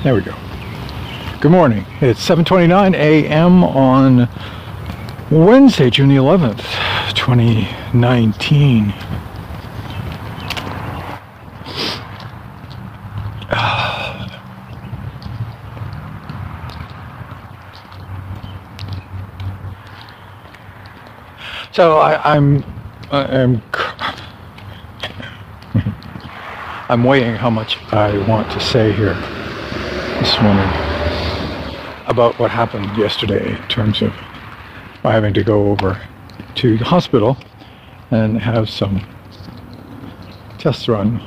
There we go. Good morning. It's 7:29 a.m. on Wednesday, June the 11th, 2019. So I'm weighing how much I want to say here this morning about what happened yesterday in terms of my having to go over to the hospital and have some tests run,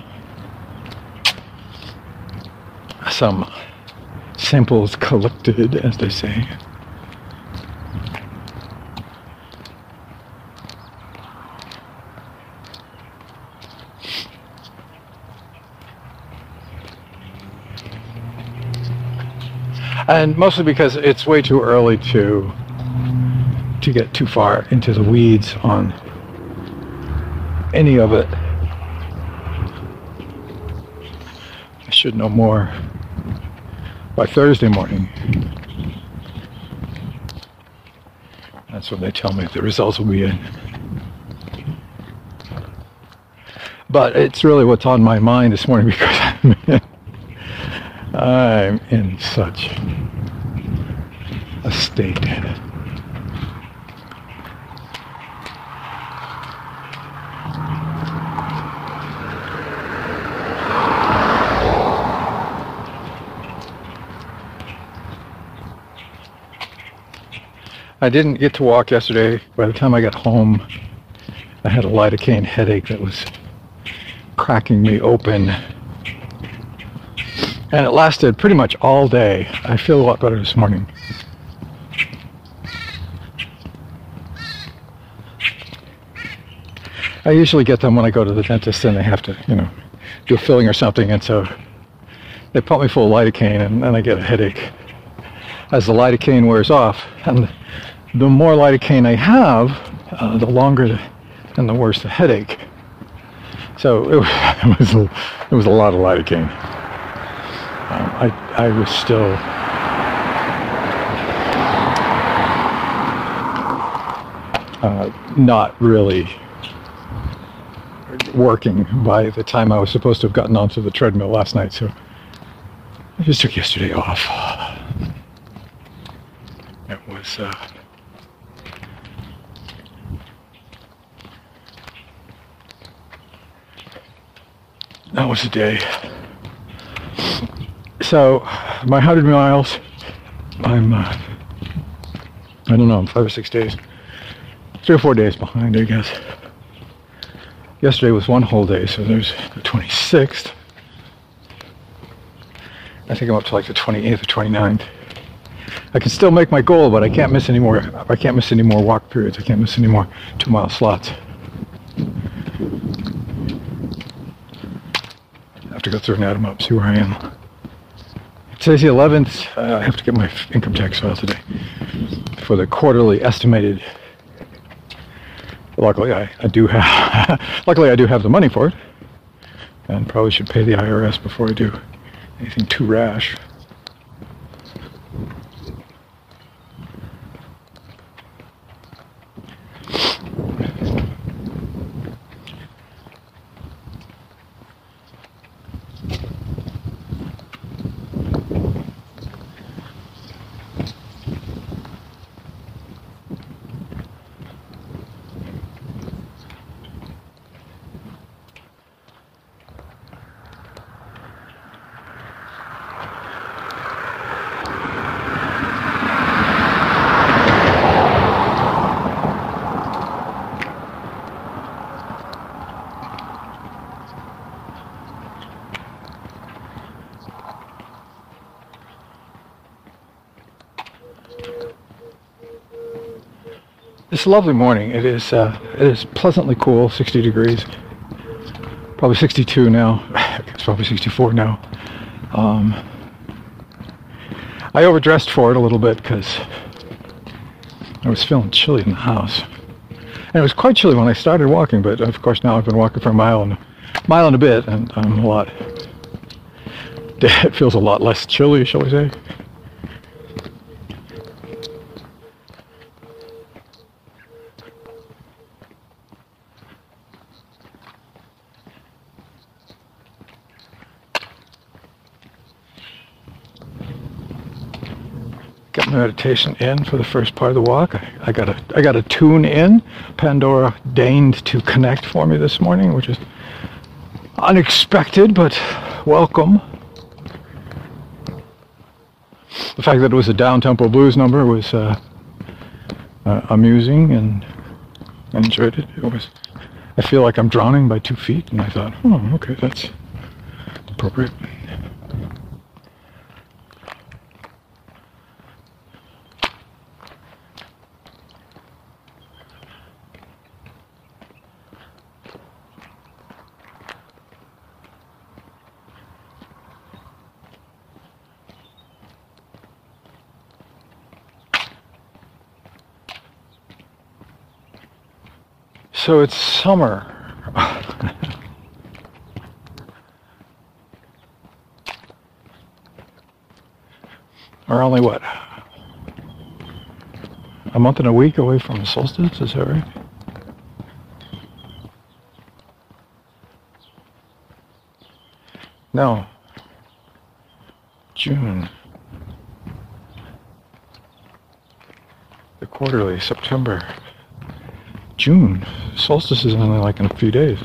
some samples collected, as they say. And mostly because it's way too early to get too far into the weeds on any of it. I should know more by Thursday morning. That's when they tell me the results will be in. But it's really what's on my mind this morning because I'm in such a state. I didn't get to walk yesterday. By the time I got home, I had a lidocaine headache that was cracking me open. And it lasted pretty much all day. I feel a lot better this morning. I usually get them when I go to the dentist and they have to, do a filling or something. And so they pump me full of lidocaine and then I get a headache as the lidocaine wears off. And the more lidocaine I have, the longer and the worse the headache. So it was a lot of lidocaine. I was still not really working by the time I was supposed to have gotten onto the treadmill last night, so I just took yesterday off. It was that was a day. So my 100 miles, I'm I don't know, 5 or 6 days, 3 or 4 days behind, I guess. Yesterday was one whole day, so there's the 26th. I think I'm up to like the 28th or 29th. I can still make my goal, but I can't miss any more. I can't miss any more walk periods. I can't miss any more 2-mile slots. I have to go through and add them up, see where I am. Today's the 11th. I have to get my income tax file today for the quarterly estimated. Luckily, I do have. Luckily, I do have the money for it, and probably should pay the IRS before I do anything too rash. It's a lovely morning. It is pleasantly cool, 60 degrees. Probably 62 now. It's probably 64 now. I overdressed for it a little bit because I was feeling chilly in the house. And it was quite chilly when I started walking, but of course now I've been walking for a mile and a bit, and I'm a lot It feels a lot less chilly, shall we say. Got my meditation in for the first part of the walk. I got a tune in. Pandora deigned to connect for me this morning, which is unexpected but welcome. The fact that it was a down-tempo blues number was amusing, and I enjoyed it. I feel like I'm drowning by 2 feet, and I thought, oh, okay, that's appropriate. So it's summer. We're only, what, a month and a week away from the solstice, is that right? No. June. The quarterly, September. June. Solstice is only like in a few days.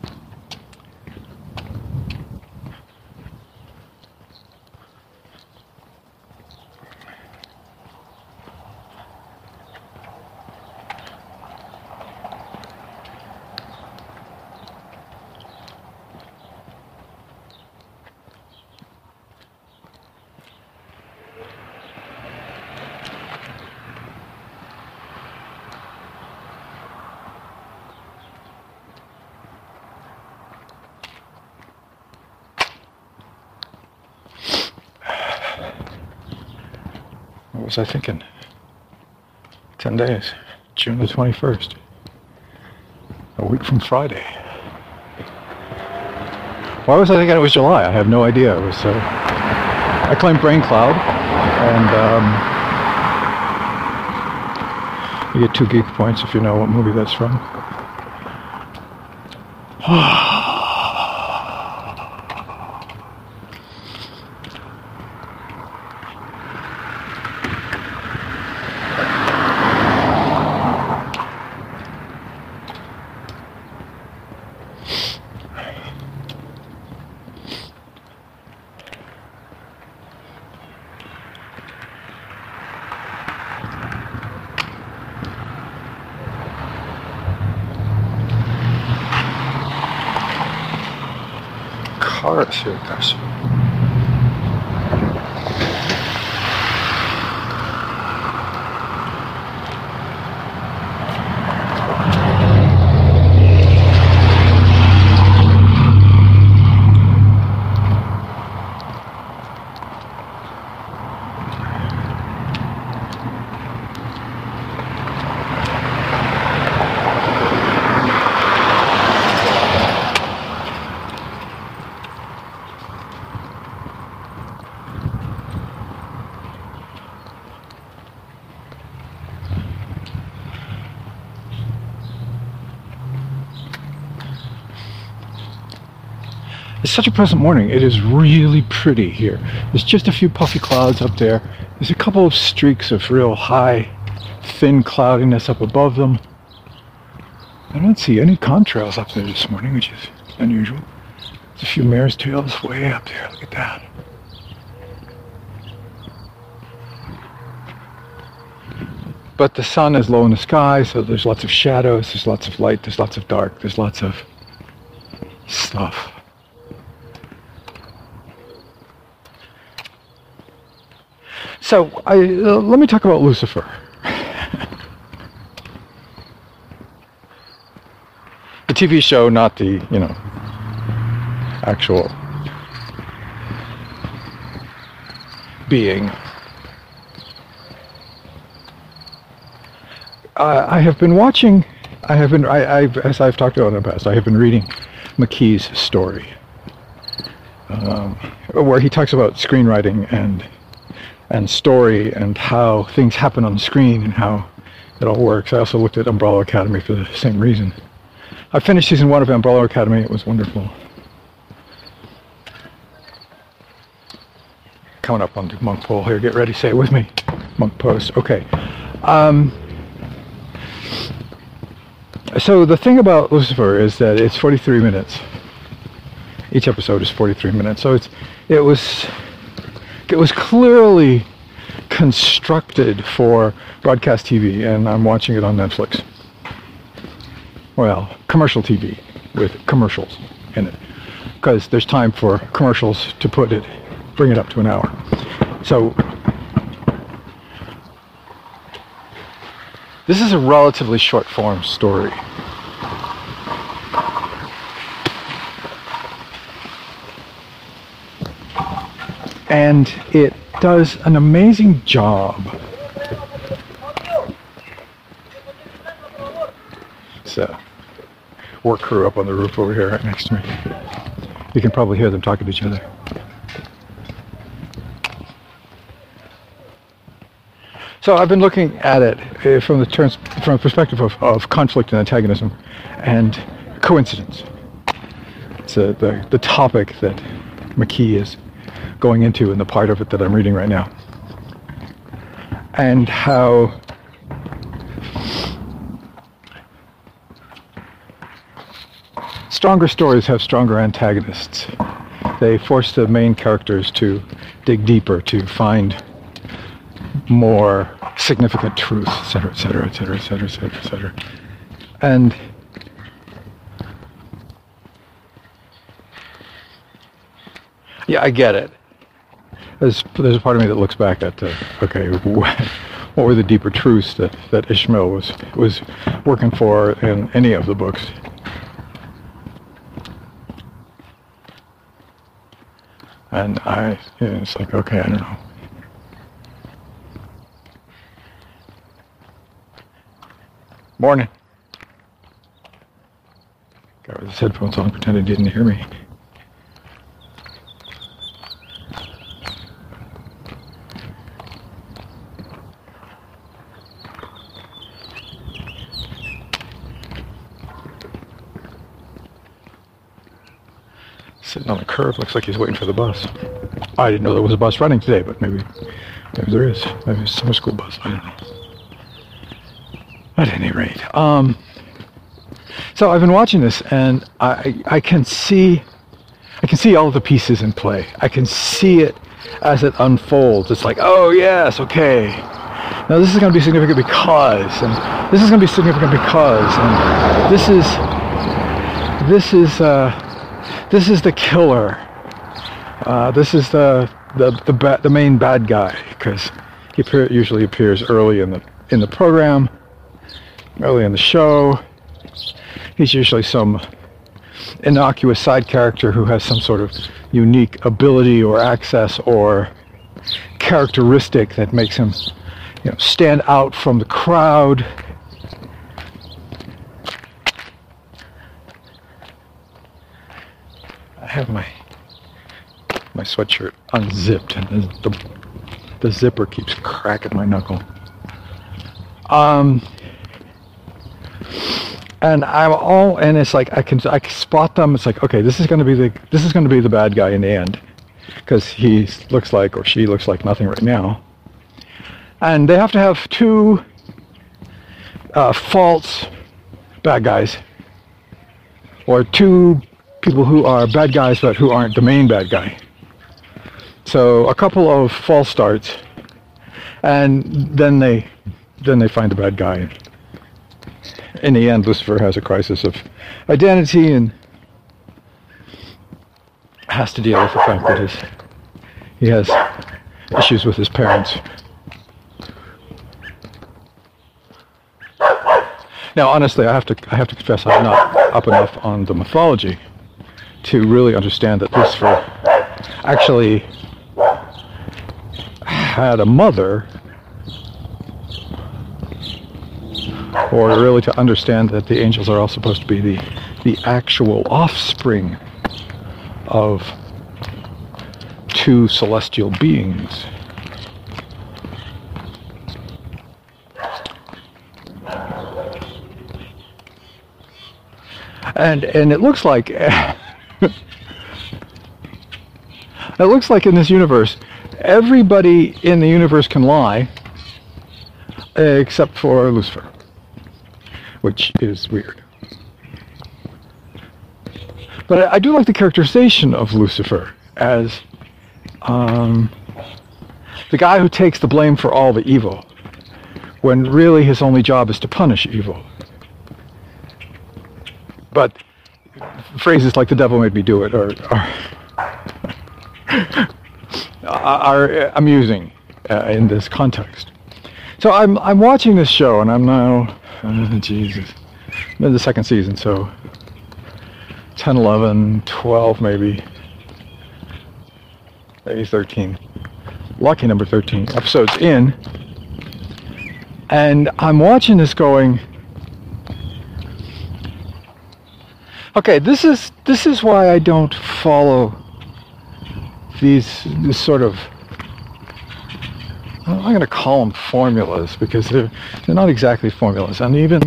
What was I thinking? 10 days. June the 21st. A week from Friday. Why was I thinking it was July? I have no idea. It was. I claimed brain cloud, and you get 2 geek points if you know what movie that's from. Cars here, gosh. It's such a pleasant morning. It is really pretty here. There's just a few puffy clouds up there. There's a couple of streaks of real high, thin cloudiness up above them. I don't see any contrails up there this morning, which is unusual. There's a few mare's tails way up there. Look at that. But the sun is low in the sky, so there's lots of shadows, there's lots of light, there's lots of dark, there's lots of stuff. So, let me talk about Lucifer. The TV show, not the, actual being. I have been watching, as I've talked about in the past, I have been reading McKee's story. where he talks about screenwriting and story and how things happen on the screen and how it all works. I also looked at Umbrella Academy for the same reason. I finished season 1 of Umbrella Academy. It was wonderful. Coming up on the Monk Poll here. Get ready. Say it with me. Monk Post. Okay. So the thing about Lucifer is that it's 43 minutes. Each episode is 43 minutes. So it was clearly constructed for broadcast TV, and I'm watching it on Netflix. Well, commercial TV with commercials in it, because there's time for commercials to bring it up to an hour. So this is a relatively short form story. And it does an amazing job. It's a work crew up on the roof over here right next to me. You can probably hear them talking to each other. So I've been looking at it from the perspective of conflict and antagonism and coincidence. It's the topic that McKee is going into in the part of it that I'm reading right now. And how stronger stories have stronger antagonists. They force the main characters to dig deeper, to find more significant truth, etc., etc., etc., etc., etc., etc. And yeah, I get it. There's a part of me that looks back at, okay, what were the deeper truths that Ishmael was working for in any of the books? And it's like, okay, I don't know. Morning. Guy with his headphones on pretended he didn't hear me. Sitting on the curb, looks like he's waiting for the bus. I didn't know there was a bus running today, but maybe there is. Maybe it's a summer school bus. I don't know. At any rate, so I've been watching this, and I can see all of the pieces in play. I can see it as it unfolds. It's like, oh yes, okay. Now this is going to be significant because, and this is going to be significant because, and this is the killer. This is the main bad guy, because he usually appears early in the program, early in the show. He's usually some innocuous side character who has some sort of unique ability or access or characteristic that makes him, stand out from the crowd. I have my sweatshirt unzipped, and the zipper keeps cracking my knuckle. And it's like I can spot them. It's like, okay, this is going to be the bad guy in the end, because he looks like, or she looks like, nothing right now. And they have to have two false bad guys, or two people who are bad guys but who aren't the main bad guy. So a couple of false starts, and then they find the bad guy. In the end, Lucifer has a crisis of identity and has to deal with the fact that he has issues with his parents. Now, honestly, I have to confess I'm not up enough on the mythology to really understand that Lucifer actually had a mother, or really to understand that the angels are all supposed to be the actual offspring of two celestial beings. And it looks like it looks like in this universe, everybody in the universe can lie, except for Lucifer, which is weird. But I do like the characterization of Lucifer as the guy who takes the blame for all the evil, when really his only job is to punish evil. But phrases like "the devil made me do it" are amusing in this context. So I'm watching this show, and I'm now Jesus, I'm in the second season, so 10, 11, 12 maybe 13. Lucky number 13 episodes in, and I'm watching this going, okay, this is why I don't follow this sort of, I'm going to call them formulas, because they're not exactly formulas, and even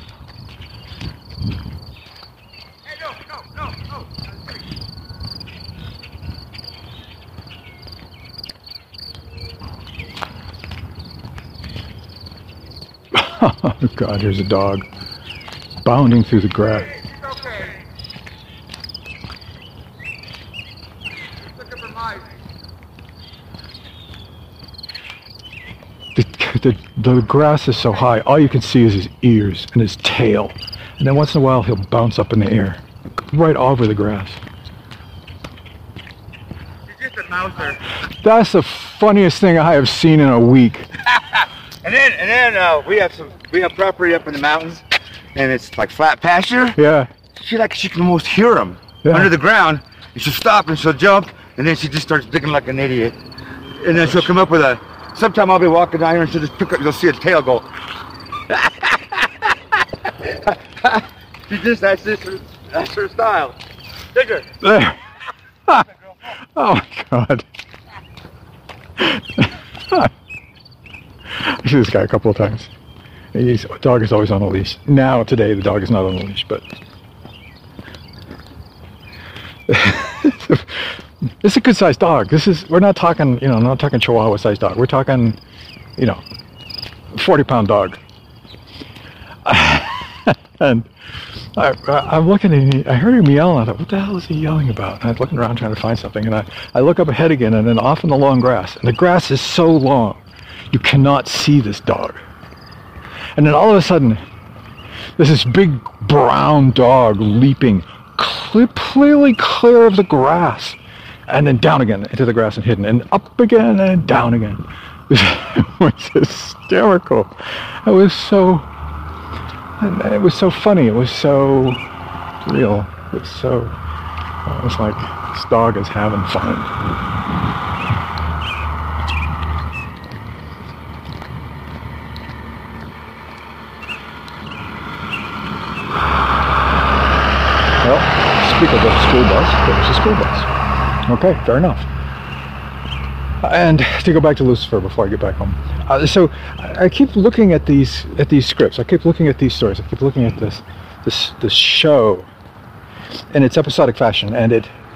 oh God, here's a dog bounding through the grass. The grass is so high, all you can see is his ears and his tail. And then once in a while, he'll bounce up in the air, right over the grass. He's just a mouser. That's the funniest thing I have seen in a week. And then we have property up in the mountains, and it's like flat pasture. Yeah. She can almost hear him under the ground, and she'll stop and she'll jump, and then she just starts digging like an idiot, and then she'll come up with a. Sometime I'll be walking down here and she'll just pick up. You'll see a tail go. That's her style. Digger. There. Oh my God. I see this guy a couple of times. The dog is always on a leash. Now, today, the dog is not on a leash, but it's a good-sized dog. We're not talking, not talking Chihuahua-sized dog. We're talking, 40-pound dog. And I'm looking at him, I heard him yell, and I thought, what the hell is he yelling about? And I was looking around trying to find something, and I look up ahead again, and then off in the long grass. And the grass is so long, you cannot see this dog. And then all of a sudden, there's this big brown dog leaping completely clear of the grass, and then down again into the grass and hidden, and up again and down again. It was hysterical. It was so funny. It was so real. It was like this dog is having fun. Well, speak of the school bus, there's a school bus. Okay, fair enough. And to go back to Lucifer before I get back home. So I keep looking at these scripts. I keep looking at these stories. I keep looking at this show in its episodic fashion, and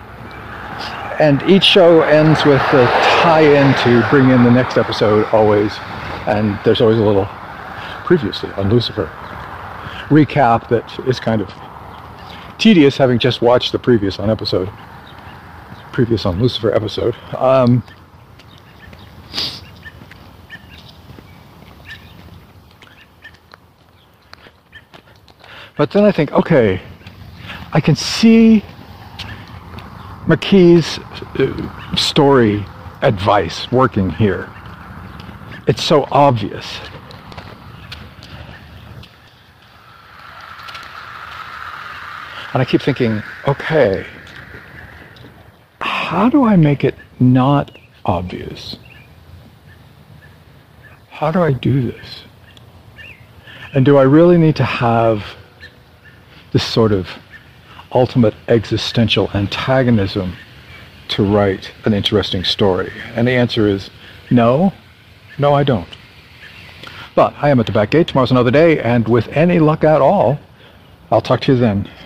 each show ends with a tie-in to bring in the next episode always, and there's always a little previously on Lucifer recap that is kind of tedious, having just watched the previous on Lucifer episode. But then I think, okay, I can see McKee's story advice working here. It's so obvious. And I keep thinking, okay, how do I make it not obvious? How do I do this? And do I really need to have this sort of ultimate existential antagonism to write an interesting story? And the answer is no. No, I don't. But I am at the back gate. Tomorrow's another day, and with any luck at all, I'll talk to you then.